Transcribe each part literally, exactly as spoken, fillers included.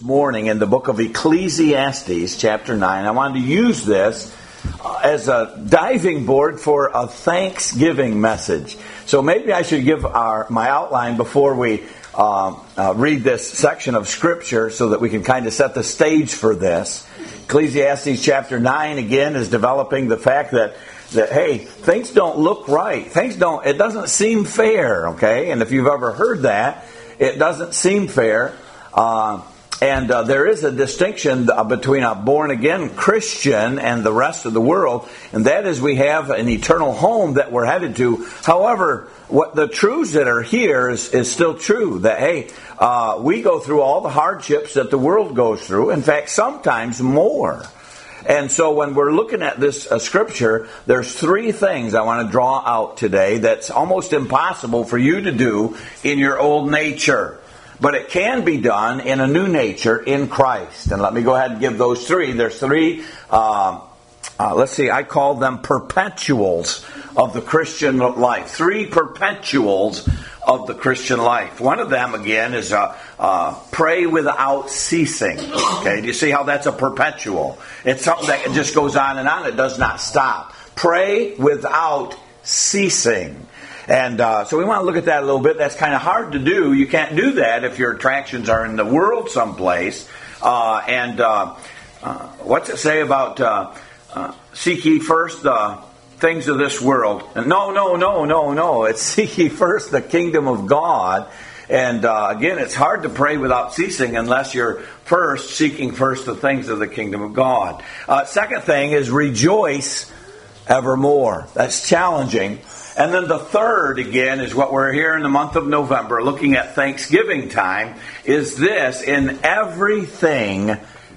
morning in the book of Ecclesiastes, chapter nine. I wanted to use this uh, as a diving board for a Thanksgiving message. So maybe I should give our my outline before we uh, uh, read this section of Scripture so that we can kind of set the stage for this. Ecclesiastes chapter nine, again, is developing the fact that that, hey, things don't look right. Things don't, it doesn't seem fair, okay? And if you've ever heard that, it doesn't seem fair. Uh, and uh, there is a distinction between a born-again Christian and the rest of the world, and that is we have an eternal home that we're headed to. However, what the truths that are here is, is still true, that, hey, uh, we go through all the hardships that the world goes through. In fact, sometimes more. And so when we're looking at this uh, scripture, there's three things I want to draw out today that's almost impossible for you to do in your old nature. But it can be done in a new nature in Christ. And let me go ahead and give those three. There's three, uh, uh, let's see, I call them perpetuals of the Christian life. Three perpetuals of the Christian life. One of them, again, is uh, uh, pray without ceasing. Okay, do you see how that's a perpetual? It's something that just goes on and on. It does not stop. Pray without ceasing. And uh, so we want to look at that a little bit. That's kind of hard to do. You can't do that if your attractions are in the world someplace. Uh, and uh, uh, what's it say about uh, uh, seek ye first the things of this world? No, no, no, no, no. It's seek ye first the kingdom of God. And uh, again, it's hard to pray without ceasing unless you're first seeking first the things of the kingdom of God. Uh, second thing is rejoice evermore. That's challenging. And then the third, again, is what we're here in the month of November, looking at Thanksgiving time, is this: in everything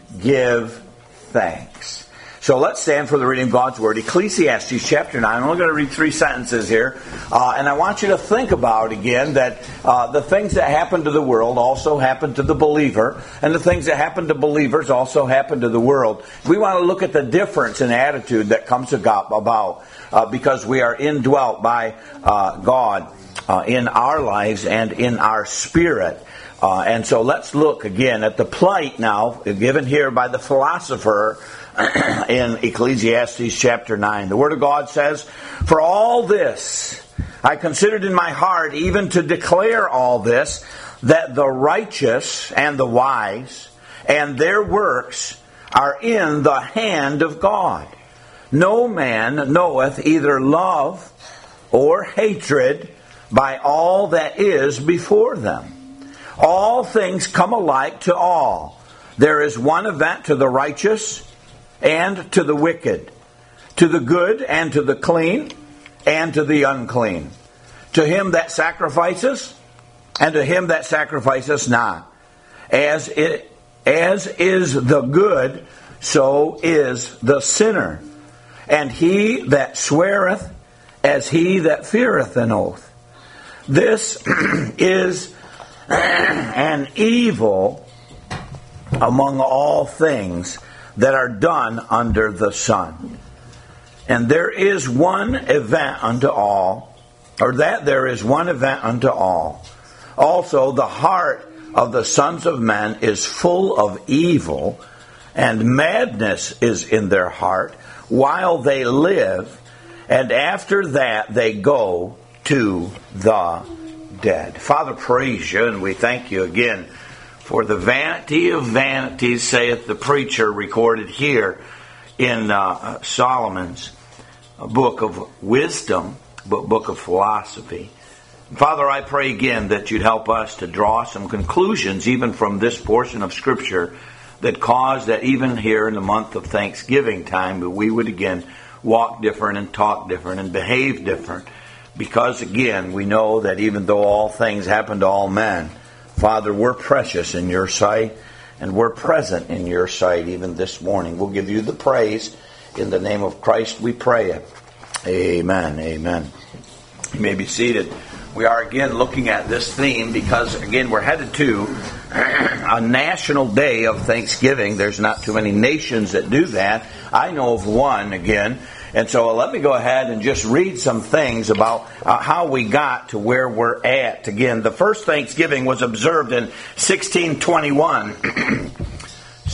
give thanks. So let's stand for the reading of God's Word. Ecclesiastes chapter nine. I'm only going to read three sentences here. Uh, and I want you to think about, again, that uh, the things that happen to the world also happen to the believer. And the things that happen to believers also happen to the world. We want to look at the difference in attitude that comes about uh, because we are indwelt by uh, God uh, in our lives and in our spirit. Uh, and so let's look again at the plight now given here by the philosopher in Ecclesiastes chapter nine. The Word of God says, "For all this I considered in my heart, even to declare all this, that the righteous and the wise and their works are in the hand of God. No man knoweth either love or hatred by all that is before them. All things come alike to all. There is one event to the righteous and to the wicked, to the good and to the clean, and to the unclean, to him that sacrifices, and to him that sacrifices not. As it, as is the good, so is the sinner, and he that sweareth, as he that feareth an oath. This is an evil among all things that are done under the sun. And there is one event unto all, or that there is one event unto all. Also the heart of the sons of men is full of evil, and madness is in their heart while they live, and after that they go to the dead." Father, praise you, and we thank you again for the vanity of vanities, saith the preacher, recorded here in uh, Solomon's book of wisdom, book of philosophy. Father, I pray again that you'd help us to draw some conclusions even from this portion of Scripture that cause that even here in the month of Thanksgiving time that we would again walk different and talk different and behave different. Because again, we know that even though all things happen to all men, Father, we're precious in your sight, and we're present in your sight even this morning. We'll give you the praise. In the name of Christ we pray it. Amen. Amen. You may be seated. We are again looking at this theme because, again, we're headed to a national day of Thanksgiving. There's not too many nations that do that. I know of one, again. And so let me go ahead and just read some things about uh, how we got to where we're at. Again, the first Thanksgiving was observed in sixteen twenty-one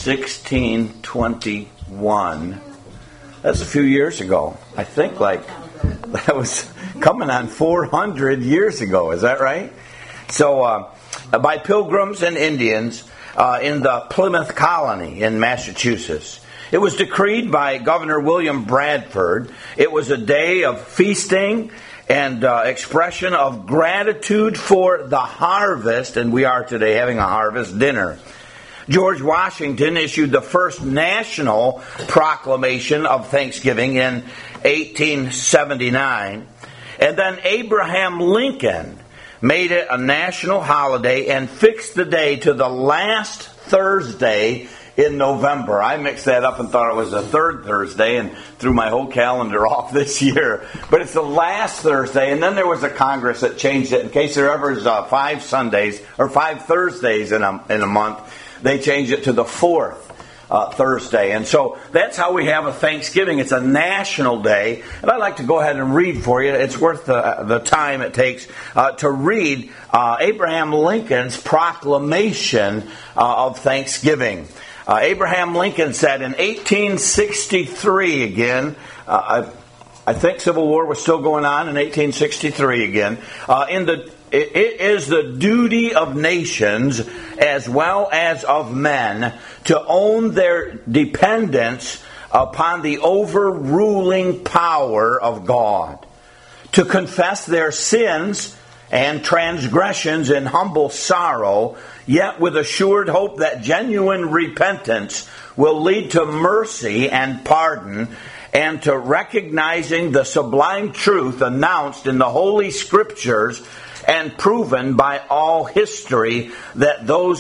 sixteen twenty-one. That's a few years ago. I think like that was coming on four hundred years ago. Is that right? So uh, by Pilgrims and Indians uh, in the Plymouth colony in Massachusetts. It was decreed by Governor William Bradford. It was a day of feasting and uh, expression of gratitude for the harvest, and we are today having a harvest dinner. George Washington issued the first national proclamation of Thanksgiving in eighteen seventy-nine, and then Abraham Lincoln made it a national holiday and fixed the day to the last Thursday in November. I mixed that up and thought it was the third Thursday and threw my whole calendar off this year. But it's the last Thursday, and then there was a Congress that changed it. In case there ever is uh, five Sundays or five Thursdays in a, in a month, they changed it to the fourth uh, Thursday. And so that's how we have a Thanksgiving. It's a national day. And I'd like to go ahead and read for you. It's worth the, the time it takes uh, to read uh, Abraham Lincoln's proclamation uh, of Thanksgiving. Uh, Abraham Lincoln said in eighteen sixty-three again, uh, I, I think Civil War was still going on in eighteen sixty-three again, uh, in the it, it is the duty of nations as well as of men to own their dependence upon the overruling power of God, to confess their sins and transgressions in humble sorrow, yet with assured hope that genuine repentance will lead to mercy and pardon, and to recognizing the sublime truth announced in the Holy Scriptures and proven by all history that those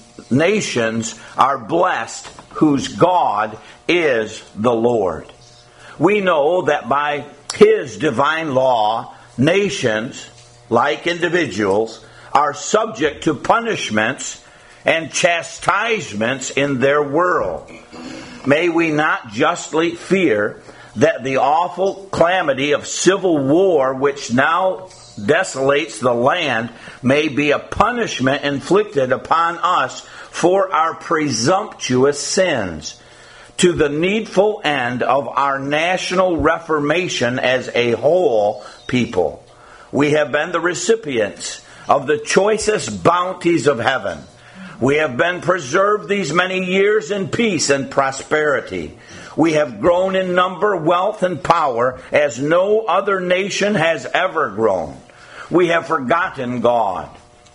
nations are blessed whose God is the Lord. We know that by His divine law, nations, like individuals, are subject to punishments and chastisements in their world. May we not justly fear that the awful calamity of civil war which now desolates the land may be a punishment inflicted upon us for our presumptuous sins, to the needful end of our national reformation as a whole people. We have been the recipients of the choicest bounties of heaven. We have been preserved these many years in peace and prosperity. We have grown in number, wealth, and power as no other nation has ever grown. We have forgotten God.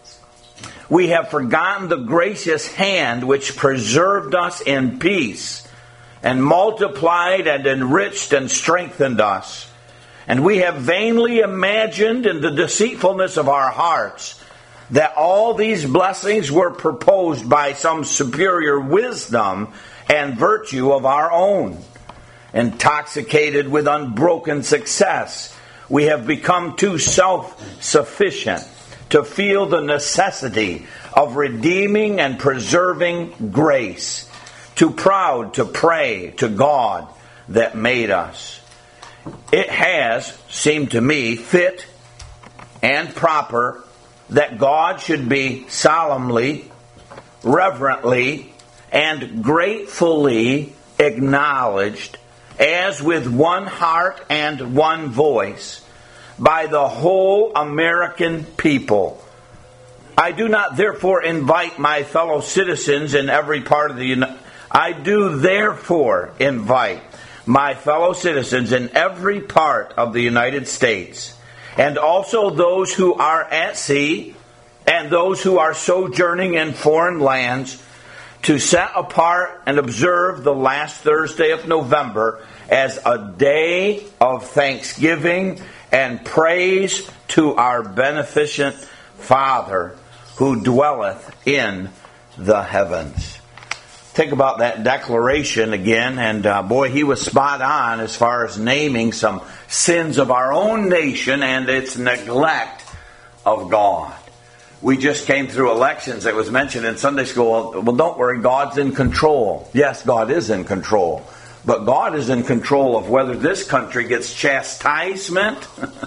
We have forgotten the gracious hand which preserved us in peace and multiplied and enriched and strengthened us. And we have vainly imagined in the deceitfulness of our hearts that all these blessings were proposed by some superior wisdom and virtue of our own. Intoxicated with unbroken success, we have become too self-sufficient to feel the necessity of redeeming and preserving grace, too proud to pray to God that made us. It has seemed to me fit and proper that God should be solemnly, reverently, and gratefully acknowledged as with one heart and one voice by the whole American people. I do not therefore invite my fellow citizens in every part of the United I do therefore invite my fellow citizens in every part of the United States, and also those who are at sea and those who are sojourning in foreign lands, to set apart and observe the last Thursday of November as a day of thanksgiving and praise to our beneficent Father who dwelleth in the heavens. Think about that declaration again, and uh, boy, he was spot on as far as naming some sins of our own nation and its neglect of God. We just came through elections. It was mentioned in Sunday school. Well, don't worry, God's in control. Yes, God is in control. But God is in control of whether this country gets chastisement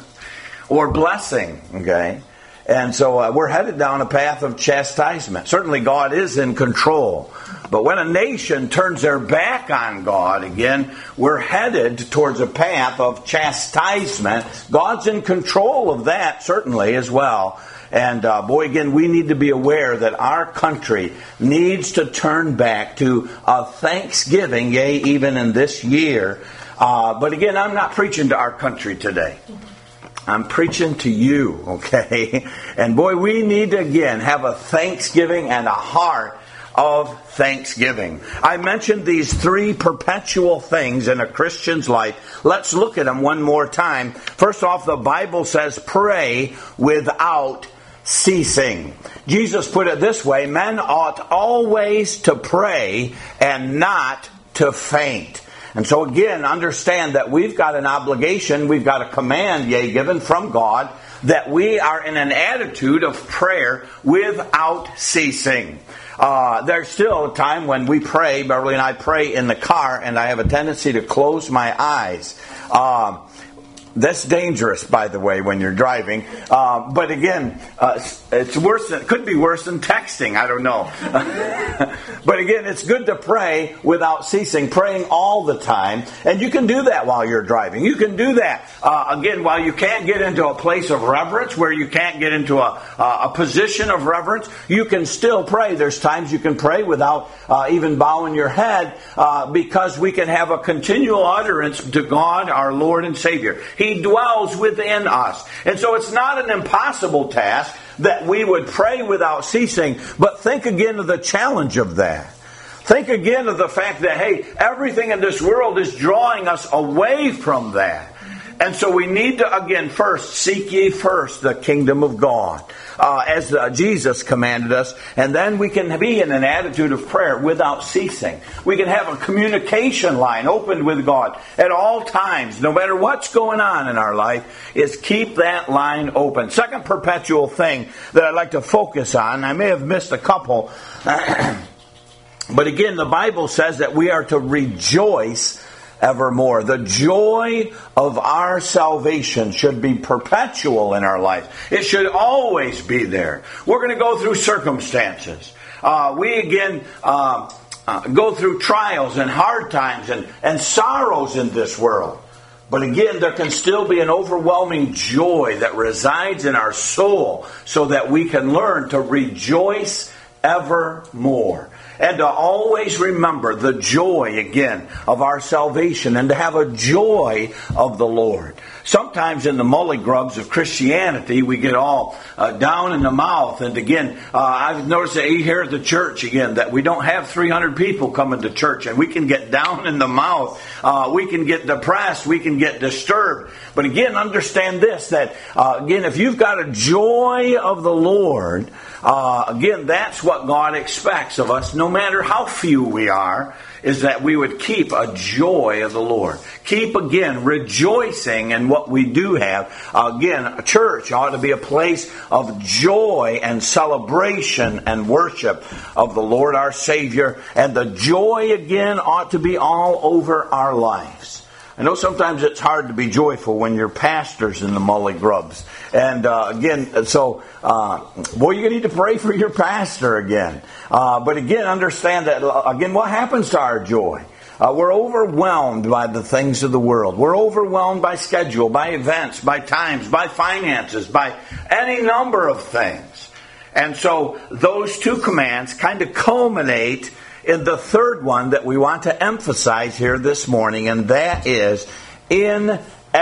or blessing. Okay? And so uh, we're headed down a path of chastisement. Certainly God is in control. But when a nation turns their back on God, again, we're headed towards a path of chastisement. God's in control of that, certainly, as well. And uh, boy, again, we need to be aware that our country needs to turn back to a thanksgiving, yea, even in this year. Uh, but again, I'm not preaching to our country today. I'm preaching to you, okay? And boy, we need to, again, have a thanksgiving and a heart of thanksgiving. I mentioned these three perpetual things in a Christian's life. Let's look at them one more time. First off, the Bible says, pray without ceasing. Jesus put it this way, men ought always to pray and not to faint. And so again, understand that we've got an obligation, we've got a command, yea, given from God, that we are in an attitude of prayer without ceasing. Uh, there's still a time when we pray, Beverly and I pray in the car, and I have a tendency to close my eyes. Uh, That's dangerous, by the way, when you're driving. Uh, but again, uh, it's worse than, it could be worse than texting. I don't know. But again, it's good to pray without ceasing, praying all the time. And you can do that while you're driving. You can do that, uh, again, while you can't get into a place of reverence, where you can't get into a, a position of reverence, you can still pray. There's times you can pray without uh, even bowing your head, uh, because we can have a continual utterance to God, our Lord and Savior. He dwells within us. And so it's not an impossible task that we would pray without ceasing, but think again of the challenge of that. Think again of the fact that, hey, everything in this world is drawing us away from that. And so we need to, again, first, seek ye first the kingdom of God, uh, as uh, Jesus commanded us. And then we can be in an attitude of prayer without ceasing. We can have a communication line opened with God at all times, no matter what's going on in our life, is keep that line open. Second perpetual thing that I'd like to focus on, I may have missed a couple, but again, the Bible says that we are to rejoice evermore. The joy of our salvation should be perpetual in our life. It should always be there. We're going to go through circumstances. Uh, we again uh, uh, go through trials and hard times and, and sorrows in this world. But again, there can still be an overwhelming joy that resides in our soul, so that we can learn to rejoice evermore. And to always remember the joy, again, of our salvation, and to have a joy of the Lord. Sometimes in the mully-grubs of Christianity, we get all uh, down in the mouth. And again, uh, I've noticed that here at the church, again, that we don't have three hundred people coming to church, and we can get down in the mouth. Uh, we can get depressed. We can get disturbed. But again, understand this, that, uh, again, if you've got a joy of the Lord, uh, again, that's what God expects of us, no matter how few we are, is that we would keep a joy of the Lord. Keep, again, rejoicing in what we do have. Again, a church ought to be a place of joy and celebration and worship of the Lord our Savior. And the joy, again, ought to be all over our lives. I know sometimes it's hard to be joyful when your pastor's in the mully-grubs. And uh, again, so, uh, boy, you're going to need to pray for your pastor again. Uh, but again, understand that, again, what happens to our joy? Uh, we're overwhelmed by the things of the world. We're overwhelmed by schedule, by events, by times, by finances, by any number of things. And so those two commands kind of culminate in the third one that we want to emphasize here this morning, and that is, in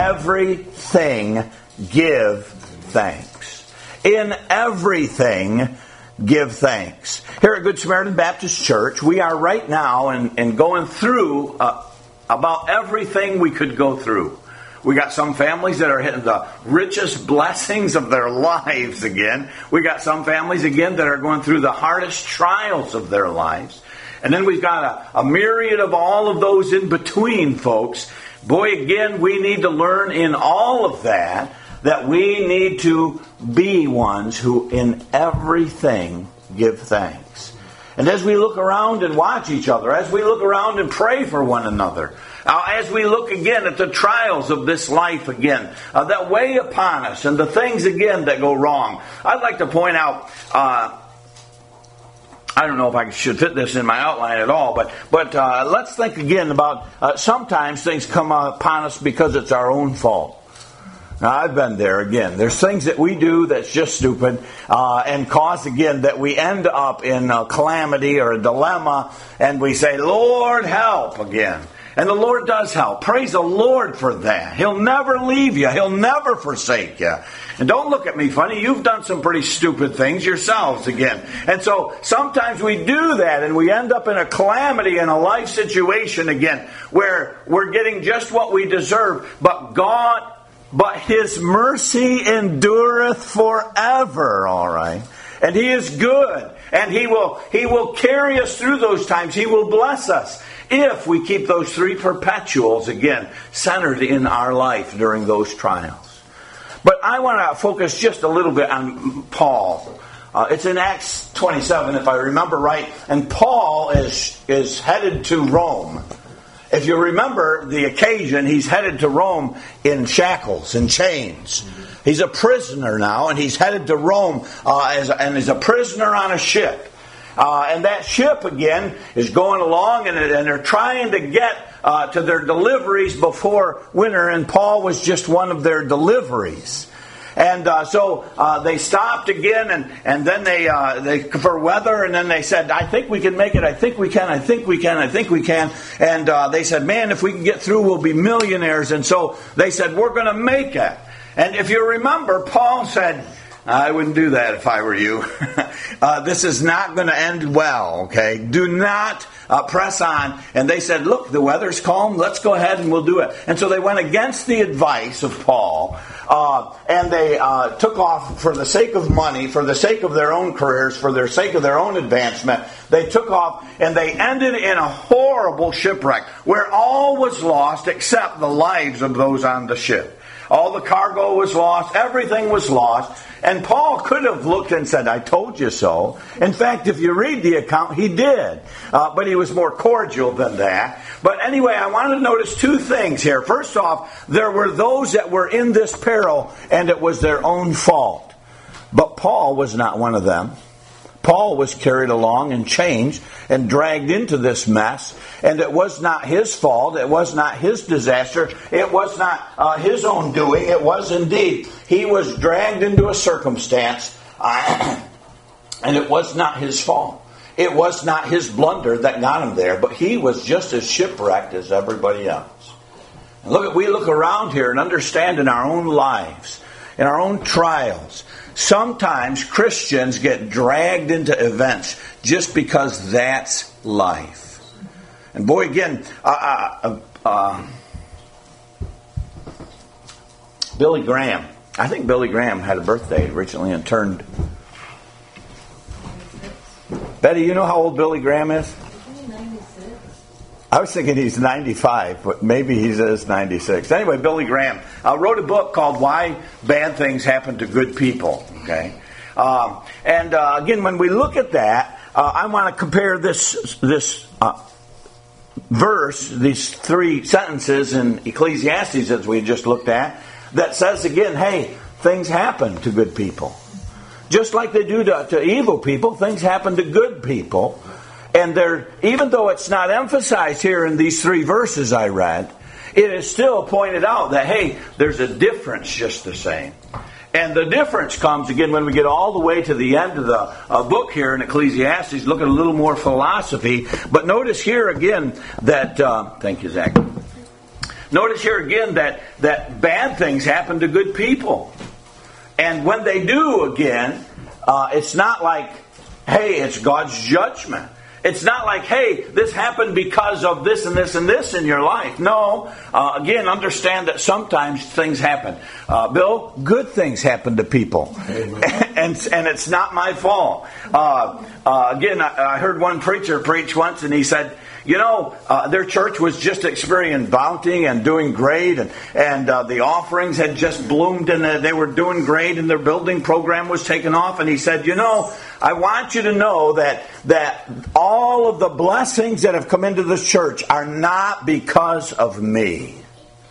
everything give thanks. In everything give thanks. Here at Good Samaritan Baptist Church, we are right now and in, in going through uh, about everything we could go through. We got some families that are hitting the richest blessings of their lives again. We got some families again that are going through the hardest trials of their lives. And then we've got a, a myriad of all of those in between, folks. Boy, again, we need to learn in all of that that we need to be ones who in everything give thanks. And as we look around and watch each other, as we look around and pray for one another, uh, as we look again at the trials of this life again, uh, that weigh upon us and the things again that go wrong, I'd like to point out uh, I don't know if I should fit this in my outline at all, but but uh, let's think again about uh, sometimes things come upon us because it's our own fault. Now, I've been there again. There's things that we do that's just stupid uh, and cause, again, that we end up in a calamity or a dilemma, and we say, Lord, help again. And the Lord does help. Praise the Lord for that. He'll never leave you. He'll never forsake you. And don't look at me funny. You've done some pretty stupid things yourselves again. And so sometimes we do that and we end up in a calamity in a life situation again where we're getting just what we deserve. But God, but His mercy endureth forever, all right? And He is good. And He will, He will carry us through those times. He will bless us if we keep those three perpetuals, again, centered in our life during those trials. But I want to focus just a little bit on Paul. Uh, it's in Acts twenty-seven, if I remember right. And Paul is, is headed to Rome. If you remember the occasion, he's headed to Rome in shackles and chains. He's a prisoner now, and he's headed to Rome uh, as, and is a prisoner on a ship. Uh, and that ship, again, is going along, and, and they're trying to get uh, to their deliveries before winter, and Paul was just one of their deliveries. And uh, so uh, they stopped again, and, and then they, uh, they for weather, and then they said, I think we can make it, I think we can, I think we can, I think we can. And uh, they said, man, if we can get through, we'll be millionaires. And so they said, we're going to make it. And if you remember, Paul said, I wouldn't do that if I were you. uh, this is not going to end well, okay? Do not uh, press on. And they said, look, the weather's calm. Let's go ahead and we'll do it. And so they went against the advice of Paul. Uh, and they uh, took off for the sake of money, for the sake of their own careers, for the sake of their own advancement. They took off and they ended in a horrible shipwreck where all was lost except the lives of those on the ship. All the cargo was lost. Everything was lost. And Paul could have looked and said, I told you so. In fact, if you read the account, he did. Uh, but he was more cordial than that. But anyway, I wanted to notice two things here. First off, there were those that were in this peril, and it was their own fault. But Paul was not one of them. Paul was carried along and changed and dragged into this mess. And it was not his fault. It was not his disaster. It was not uh, his own doing. It was indeed. He was dragged into a circumstance. Uh, and it was not his fault. It was not his blunder that got him there. But he was just as shipwrecked as everybody else. And look, we look around here and understand in our own lives, in our own trials, sometimes Christians get dragged into events just because that's life. And boy, again, uh, uh, uh, Billy Graham. I think Billy Graham had a birthday recently and turned. Betty, you know how old Billy Graham is? ninety-six. I was thinking he's ninety-five, but maybe he is ninety-six. Anyway, Billy Graham uh, wrote a book called Why Bad Things Happen to Good People. Okay, um, and uh, again, when we look at that, uh, I want to compare this this uh, verse, these three sentences in Ecclesiastes, as we just looked at, that says again, hey, things happen to good people. Just like they do to, to evil people, things happen to good people. And there, even though it's not emphasized here in these three verses I read, it is still pointed out that, hey, there's a difference just the same. And the difference comes, again, when we get all the way to the end of the uh, book here in Ecclesiastes, look at a little more philosophy. But notice here again that, uh, thank you, Zach. Notice here again that, that bad things happen to good people. And when they do, again, uh, it's not like, hey, it's God's judgment. It's not like, hey, this happened because of this and this and this in your life. No. Uh, again, understand that sometimes things happen. Uh, Bill, good things happen to people. and and it's not my fault. Uh, uh, again, I, I heard one preacher preach once, and he said, you know, uh, their church was just experiencing bounty and doing great, and, and uh, the offerings had just bloomed, and uh, they were doing great, and their building program was taken off. And he said, you know, I want you to know that that all of the blessings that have come into this church are not because of me.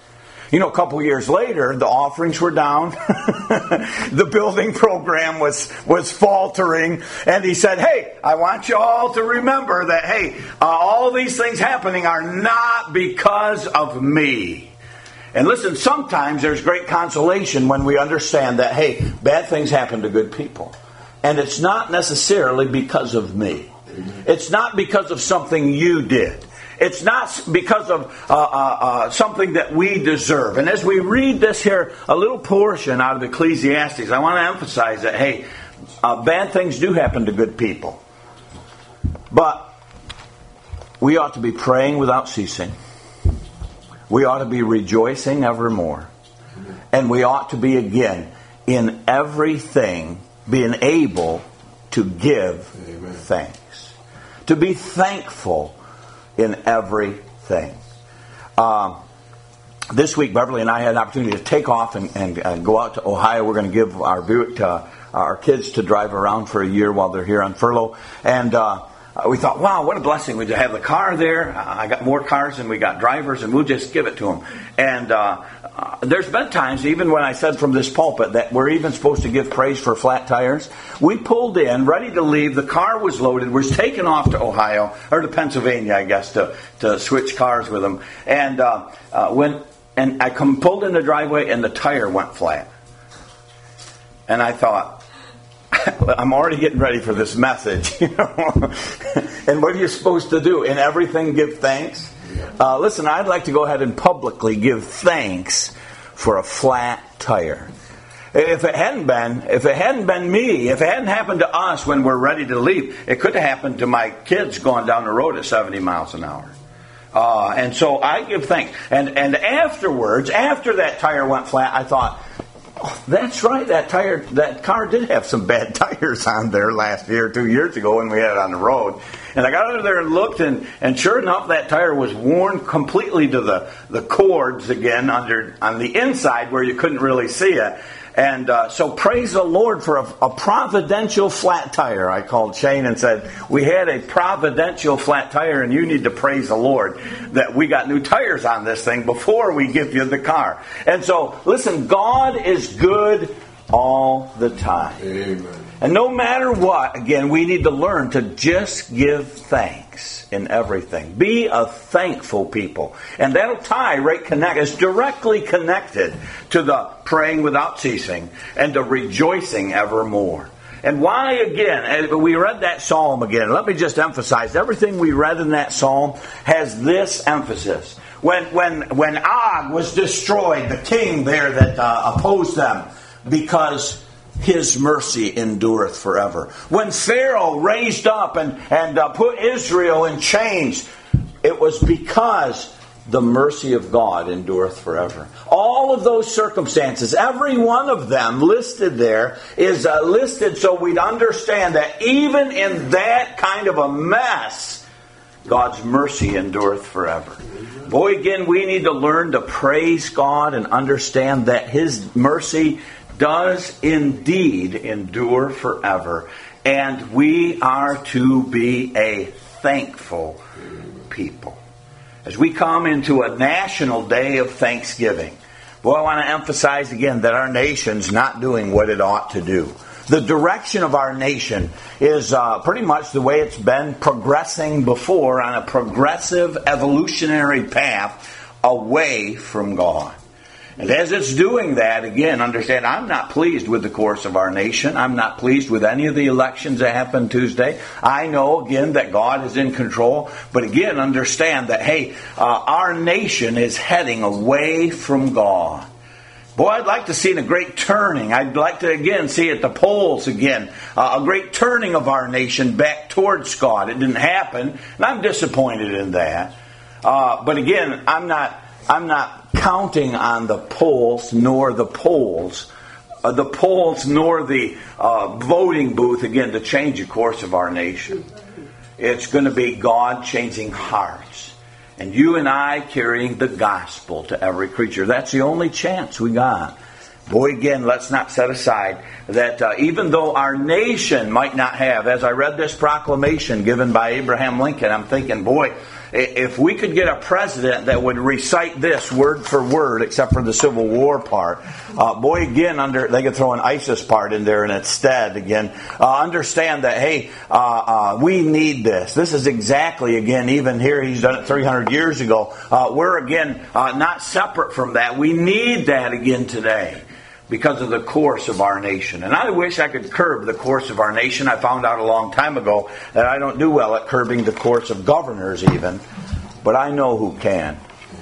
You know, a couple of years later, the offerings were down. The building program was, was faltering. And he said, hey, I want you all to remember that, hey, uh, all these things happening are not because of me. And listen, sometimes there's great consolation when we understand that, hey, bad things happen to good people. And it's not necessarily because of me. It's not because of something you did. It's not because of uh, uh, uh, something that we deserve. And as we read this here, a little portion out of Ecclesiastes, I want to emphasize that, hey, uh, bad things do happen to good people. But we ought to be praying without ceasing. We ought to be rejoicing evermore. And we ought to be, again, in everything, being able to give Amen. Thanks. To be thankful in everything. Um, this week, Beverly and I had an opportunity to take off and, and, and go out to Ohio. We're going to give our Buick to our kids to drive around for a year while they're here on furlough. And uh, we thought, wow, what a blessing. We have the car there. I got more cars than we got drivers, and we'll just give it to them. And uh, uh, there's been times, even when I said from this pulpit, that we're even supposed to give praise for flat tires. We pulled in, ready to leave. The car was loaded. We're taking off to Ohio, or to Pennsylvania, I guess, to, to switch cars with them. And uh, uh, when and I come pulled in the driveway, and the tire went flat. And I thought, I'm already getting ready for this message, you know. And what are you supposed to do? In everything, give thanks? Uh, listen, I'd like to go ahead and publicly give thanks for a flat tire. If it hadn't been, if it hadn't been me, if it hadn't happened to us when we're ready to leave, it could have happened to my kids going down the road at seventy miles an hour. Uh, and so I give thanks. And and afterwards, after that tire went flat, I thought, oh, that's right, that tire, that car did have some bad tires on there last year, two years ago when we had it on the road. And I got under there and looked, and, and sure enough, that tire was worn completely to the, the cords again under on the inside where you couldn't really see it. And uh, so praise the Lord for a, a providential flat tire. I called Shane and said, we had a providential flat tire, and you need to praise the Lord that we got new tires on this thing before we give you the car. And so, listen, God is good all the time. Amen. And no matter what, again, we need to learn to just give thanks in everything. Be a thankful people. And that'll tie right connect, is directly connected to the praying without ceasing and the rejoicing evermore. And why, again, we read that psalm again. Let me just emphasize, everything we read in that psalm has this emphasis. When when when Og was destroyed, the king there that uh, opposed them, because His mercy endureth forever. When Pharaoh raised up and, and uh, put Israel in chains, it was because the mercy of God endureth forever. All of those circumstances, every one of them listed there, is uh, listed so we'd understand that even in that kind of a mess, God's mercy endureth forever. Boy, again, we need to learn to praise God and understand that His mercy does indeed endure forever. And we are to be a thankful people. As we come into a national day of Thanksgiving, boy, I want to emphasize again that our nation's not doing what it ought to do. The direction of our nation is uh, pretty much the way it's been progressing before, on a progressive evolutionary path away from God. And as it's doing that, again, understand, I'm not pleased with the course of our nation. I'm not pleased with any of the elections that happened Tuesday. I know, again, that God is in control. But again, understand that, hey, uh, our nation is heading away from God. Boy, I'd like to see a great turning. I'd like to, again, see at the polls again, uh, a great turning of our nation back towards God. It didn't happen, and I'm disappointed in that. Uh, but again, I'm not... I'm not counting on the polls, nor the polls, uh, the polls, nor the uh, voting booth, again, to change the course of our nation. It's going to be God changing hearts. And you and I carrying the gospel to every creature. That's the only chance we got. Boy, again, let's not set aside that uh, even though our nation might not have, as I read this proclamation given by Abraham Lincoln, I'm thinking, boy, if we could get a president that would recite this word for word, except for the Civil War part, uh, boy, again, under they could throw an ISIS part in there and instead, again, uh, understand that, hey, uh, uh, we need this. This is exactly, again, even here, he's done it three hundred years ago. Uh, we're, again, uh, not separate from that. We need that again today, because of the course of our nation. And I wish I could curb the course of our nation. I found out a long time ago that I don't do well at curbing the course of governors even. But I know who can.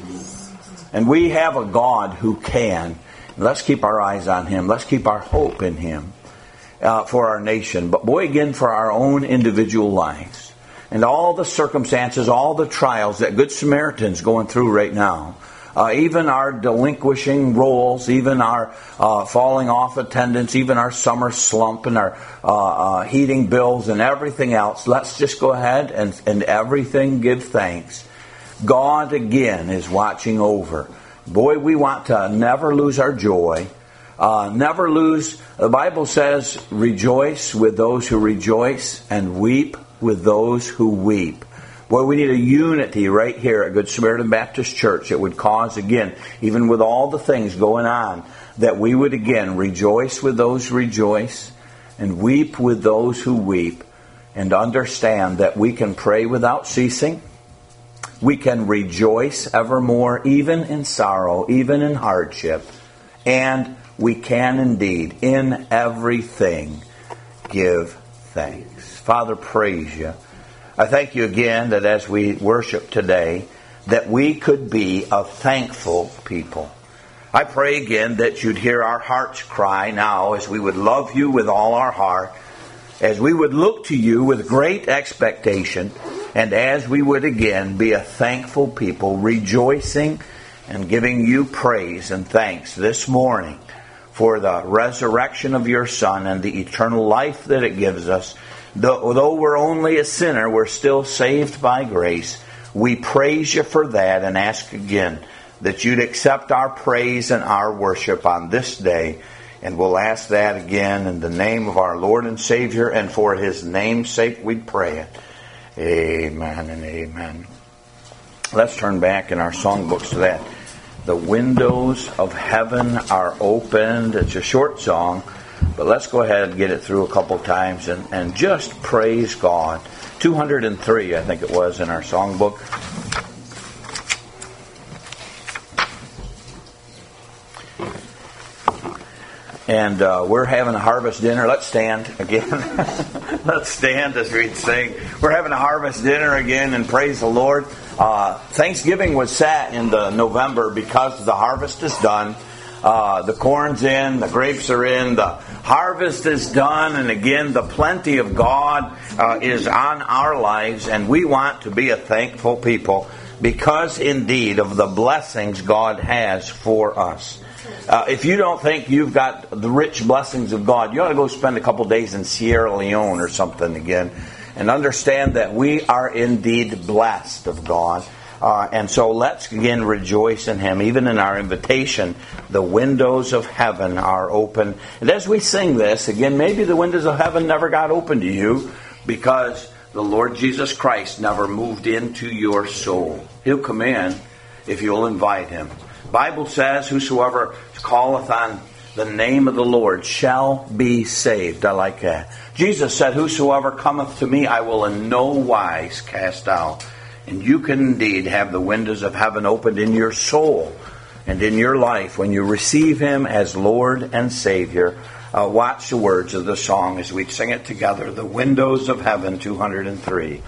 And we have a God who can. Let's keep our eyes on Him. Let's keep our hope in Him uh, for our nation. But boy, again, for our own individual lives. And all the circumstances, all the trials that Good Samaritan's going through right now. Uh, even our delinquishing roles, even our uh, falling off attendance, even our summer slump and our uh, uh, heating bills and everything else. Let's just go ahead and, and everything give thanks. God again is watching over. Boy, we want to never lose our joy. Uh, never lose, the Bible says, rejoice with those who rejoice and weep with those who weep. Boy, we need a unity right here at Good Samaritan Baptist Church that would cause, again, even with all the things going on, that we would, again, rejoice with those who rejoice and weep with those who weep, and understand that we can pray without ceasing. We can rejoice evermore, even in sorrow, even in hardship. And we can indeed, in everything, give thanks. Father, praise You. I thank You again that as we worship today, that we could be a thankful people. I pray again that You'd hear our hearts cry now as we would love You with all our heart, as we would look to You with great expectation, and as we would again be a thankful people, rejoicing and giving You praise and thanks this morning for the resurrection of Your Son and the eternal life that it gives us. Though we're only a sinner, we're still saved by grace. We praise You for that and ask again that You'd accept our praise and our worship on this day. And we'll ask that again in the name of our Lord and Savior, and for His name's sake we pray it. Amen and amen. Let's turn back in our songbooks to that. The windows of heaven are opened. It's a short song, but let's go ahead and get it through a couple times and, and just praise God. two hundred three, I think it was, in our songbook. And uh, we're having a harvest dinner. Let's stand again. Let's stand as we sing. We're having a harvest dinner again, and praise the Lord. Uh, Thanksgiving was set in the November because the harvest is done. Uh, the corn's in, the grapes are in, the harvest is done, and again, the plenty of God uh, is on our lives, and we want to be a thankful people because indeed of the blessings God has for us. Uh, if you don't think you've got the rich blessings of God, you ought to go spend a couple days in Sierra Leone or something again and understand that we are indeed blessed of God. Uh, and so let's again rejoice in Him. Even in our invitation, the windows of heaven are open. And as we sing this, again, maybe the windows of heaven never got open to you because the Lord Jesus Christ never moved into your soul. He'll come in if you'll invite Him. The Bible says, whosoever calleth on the name of the Lord shall be saved. I like that. Jesus said, whosoever cometh to me, I will in no wise cast out. And you can indeed have the windows of heaven opened in your soul and in your life when you receive Him as Lord and Savior. Uh, watch the words of the song as we sing it together. The windows of heaven, two hundred three.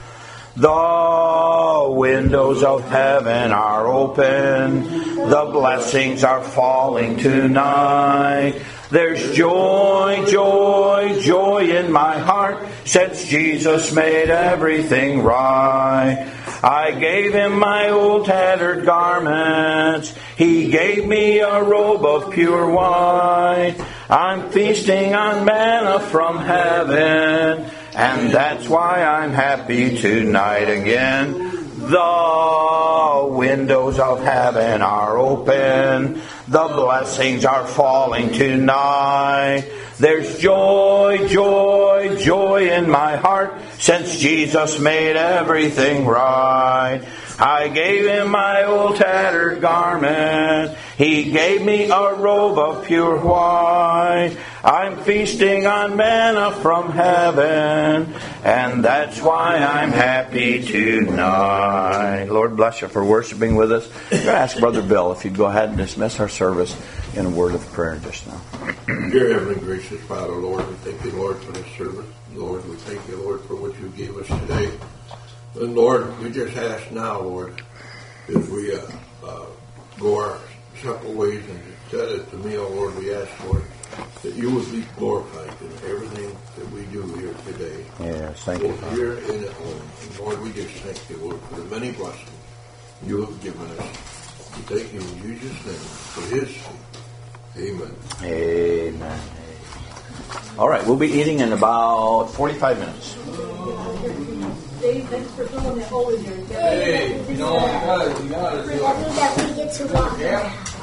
The windows of heaven are open. The blessings are falling tonight. There's joy, joy, joy in my heart since Jesus made everything right. I gave Him my old tattered garments. He gave me a robe of pure white. I'm feasting on manna from heaven, and that's why I'm happy tonight again. The windows of heaven are open. The blessings are falling tonight. There's joy, joy, joy in my heart since Jesus made everything right. I gave him my old tattered garment. He gave me a robe of pure white. I'm feasting on manna from heaven, and that's why I'm happy tonight. Lord bless you for worshiping with us. I'm going to ask Brother Bill if you'd go ahead and dismiss our service in a word of prayer just now. Dear Heavenly Gracious Father, Lord, we thank you, Lord, for this service. Lord, we thank you, Lord, for what you gave us today. And Lord, we just ask now, Lord, as we uh, uh, go our separate ways and set at the meal, Lord, we ask, Lord, that you would be glorified in everything that we do here today. Yes, thank both you, Father. here and at home. And Lord, we just thank you, Lord, for the many blessings you have given us. We thank you in Jesus' name, for his sake. Amen. Amen. All right, we'll be eating in about forty-five minutes. Dave, thanks for throwing that hole in there. Hey, you know, you gotta, you gotta do it. That we get to walk. Yeah.